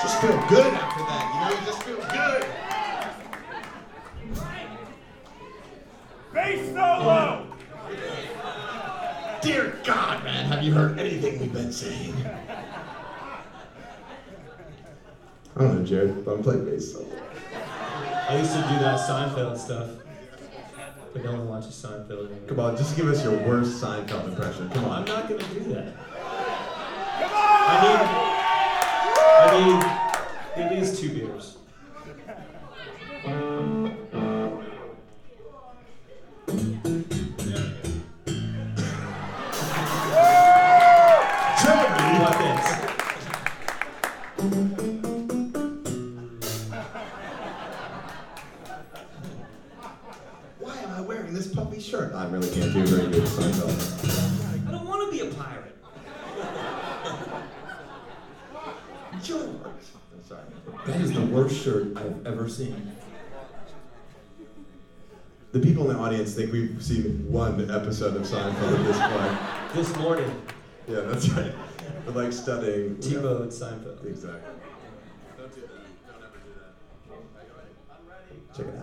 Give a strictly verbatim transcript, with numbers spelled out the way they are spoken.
just feel good after that, you know, you just feel good. Bass solo! Dear God, man, have you heard anything we've been saying? I don't know, Jared, but I'm playing bass solo. I used to do that Seinfeld stuff, but no one watches Seinfeld anymore. Come on, just give us your worst Seinfeld impression. Come on. I'm not gonna do that. Come on! I need, I need at least two beers. Jeremy! What this? Why am I wearing this puffy shirt? I really can't do very good at Seinfeld. I don't want to be a pirate. George! I'm sorry. That is the worst shirt I've ever seen. The people in the audience think we've seen one episode of Seinfeld at this point. This morning, Yeah, that's right. We're like studying. Tebow and Seinfeld. Exactly. Don't do that. Don't ever do that. Check it out.